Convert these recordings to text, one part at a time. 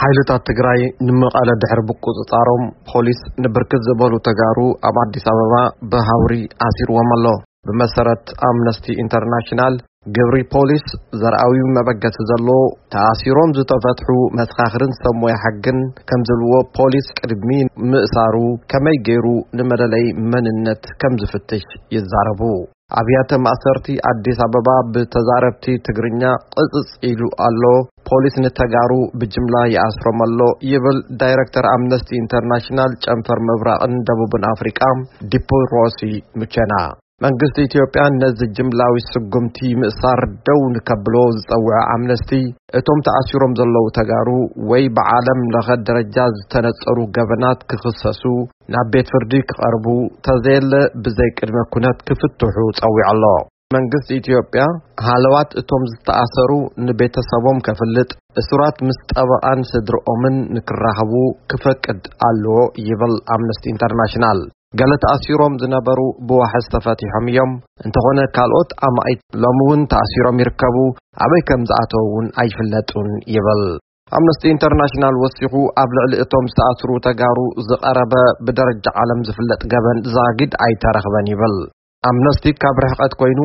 ሓይልታት ትግራይ ንመቐለ ድሕሪ ብቁፅጻሮም ፖሊስ ንብርክት ዝበሉ ተጋሩ ኣብ አዲስ አበባ በሃውሪ ኣሲርዎም ኣሎ። ብመሰረት አምነስቲ ኢንተርናሽናል ግብሪ ፖሊስ ዘርአዊ መበገስ ዘሎ ተኣሲሮም ዝተፈትሑ መስኻኽርን ሰሞያ ሓግን ከም ዘለዎ ፖሊስ ቅድሚ ምእሳሩ ከመይ ገይሩ ንመለለይ መንነት ከም ዝፍትሽ ይዛረቡ። አብያተ ማእሰርቲ አዲስ አበባ በተዛረብቲ ትግርኛ ቅጽጽ ኢሉ ኣሎ። ፖሊስ ንተጋሩ ብጅምላ ይኣስሮም ኣሎ ይብል ዳይሬክተር አምነስቲ ኢንተርናሽናል ጨንፈር ምብራቕን ደቡብን አፍሪቃ ዲፖሮሲ ሙቸና። መንግስት ኢትዮጵያ ነዚ ጅምላዊ ስጉምቲ ምእሳር ደው ንከብሎ ዝጸውዕ አምነስቲ እቶም ተኣሲሮም ዘለው ተጋሩ ወይ በዓለም ለኸ ደረጃ ዝተነጸሩ ገበናት ክኽሰሱ ናብ ቤት ፍርዲ ክቐርቡ ተዘየለ ብዘይ ቅድመ ኩነት ክፍትሑ ጸዊዕ ኣሎ። መንግስት ኢትዮጵያ ሃለዋት እቶም ዝተኣሰሩ ንቤተሰቦም ከፍልጥ እስራት ምስ ጠበቃን ስድርኦምን ንክራኸቡ ክፈቅድ ኣለዎ ይብል አምነስቲ ኢንተርናሽናል። ገለ ተኣሲሮም ዝነበሩ ብዋሕስ ተፈቲሖም እዮም። እንተኾነ ካልኦት ኣማኢት ሎሚ እውን ተኣሲሮም ይርከቡ። ኣበይ ከም ዝኣተው እውን ኣይፍለጡን ይብል አምነስቲ ኢንተርናሽናል። ወሲኹ ኣብ ልዕሊ እቶም ዝተኣስሩ ተጋሩ ዝቐረበ ብደረጃ ዓለም ዝፍለጥ ገበን ዛጊድ ኣይተረኽበን ይብል አምነስቲ ካብ ርሕቀት ኮይኑ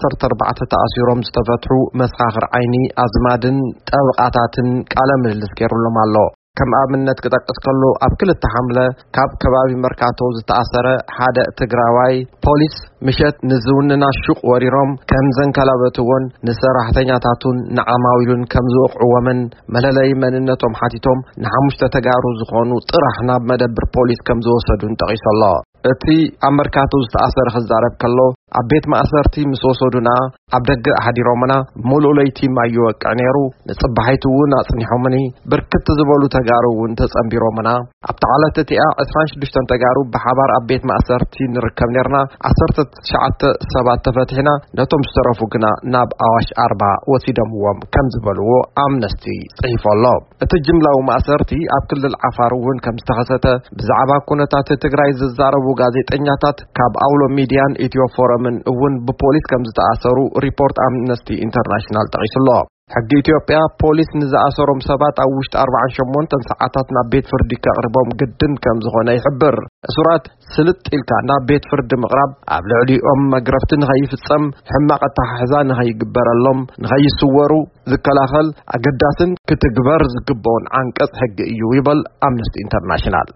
ን14 ተኣሲሮም ዝተፈትሑ መስኻኽር ዓይኒ ኣዝማድን ጠበቃታትን ቃለ ምልልስ ገይሩሎም ኣሎ። ከም ኣብነት ክጠቅስ ከሎ ኣብ 2 ሐምለ ካብ ከባቢ መርካቶ ዝተኣሰረ ሓደ ትግራዋይ ፖሊስ ምሸት ንዝውንና ሹቅ ወሪሮም ከም ዘንከላበትዎን ንሰራሕተኛታቱን ንዓማዊሉን ከም ዝወቅዕዎምን መለለይ መንነቶም ሓቲቶም ን5 ተጋሩ ዝኾኑ ጥራሕ ናብ መደብር ፖሊስ ከም ዝወሰዱን ጠቂሶሎ። እቲ ኣብ መርካቶ ዝተኣሰረ ክዛረብ ከሎ ኣብ ቤት ማእሰርቲ ምስ ወሰዱና ኣብ ደገ ሓዲሮምና ሙሉእ ለይቲ ማይ ይወቅዕ ነይሩ። ንጽባሕይቱ እውን ኣጽኒሖምኒ ብርክት ዝበሉ ተጋሩ እውን ተጸምቢሮምና። ኣብ ተዓለት እቲኣ 26 ተጋሩ ብሓባር ኣብ ቤት ማእሰርቲ ንርከብ ነርና። 19 ሰባት ተፈቲሕና ነቶም ዝተረፉ ግና ናብ ኣዋሽ 40 ወሲዶምዎም ከም ዝበልዎ አምነስቲ ጽሒፎሎ። እቲ ጅምላዊ ማእሰርቲ ኣብ ክልል ዓፋር እውን ከም ዝተኸሰተ ብዛዕባ ኩነታት ትግራይ ዝዛረቡ ጋዜጠኛታት ካብ አውሎ ሚድያን ኢትዮ ፎረምን እውን ብፖሊስ ከም ዝተኣሰሩ ሪፖርት አምነስቲ ኢንተርናሽናል ጠቂሱሎ። ሕጊ ኢትዮጵያ ፖሊስ ንዝኣሰሮም ሰባት ኣብ ውሽጢ 48 ሰዓታት ናብ ቤት ፍርዲ ከቅርቦም ግድን ከም ዝኾነ ይሕብር። እሱራት ስልጥ ኢልካ ናብ ቤት ፍርዲ ምቕራብ ኣብ ልዕሊኦም መግረፍቲ ንኸይፍጸም ሕማቕ ኣተሓሕዛ ንኸይግበረሎም ንኸይስወሩ ዝከላኸል ኣገዳስን ክትግበር ዝግብኦን ዓንቀጽ ሕጊ እዩ ይብል አምነስቲ ኢንተርናሽናል።